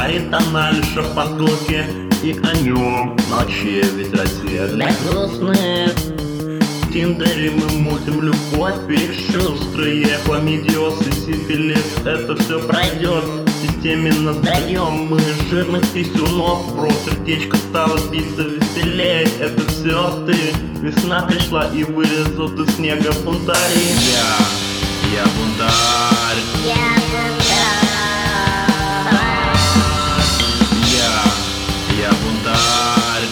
бунтарит, она лишь в подколке, и о нем ночи ведь рассвет для грустных. В Тиндере мы мутим любовь, перешустрые хламидиоз и сифилис. Это все пройдет, в системе надоем мы жирных писюнов. Про сердечко стало биться веселее. Это все ты, весна пришла и вылезут из снега бунтари. Я бунтарь. Я бунтарь.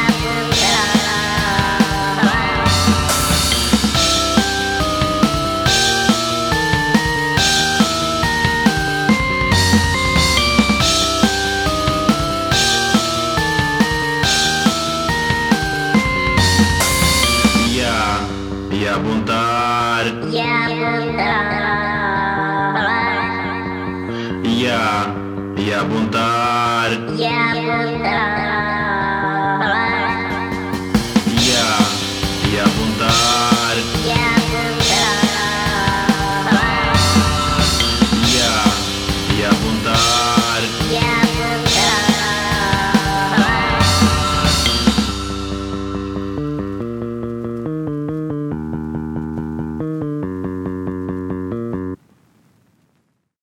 Я бунтарь. Я бунтарь. Я бунтарь.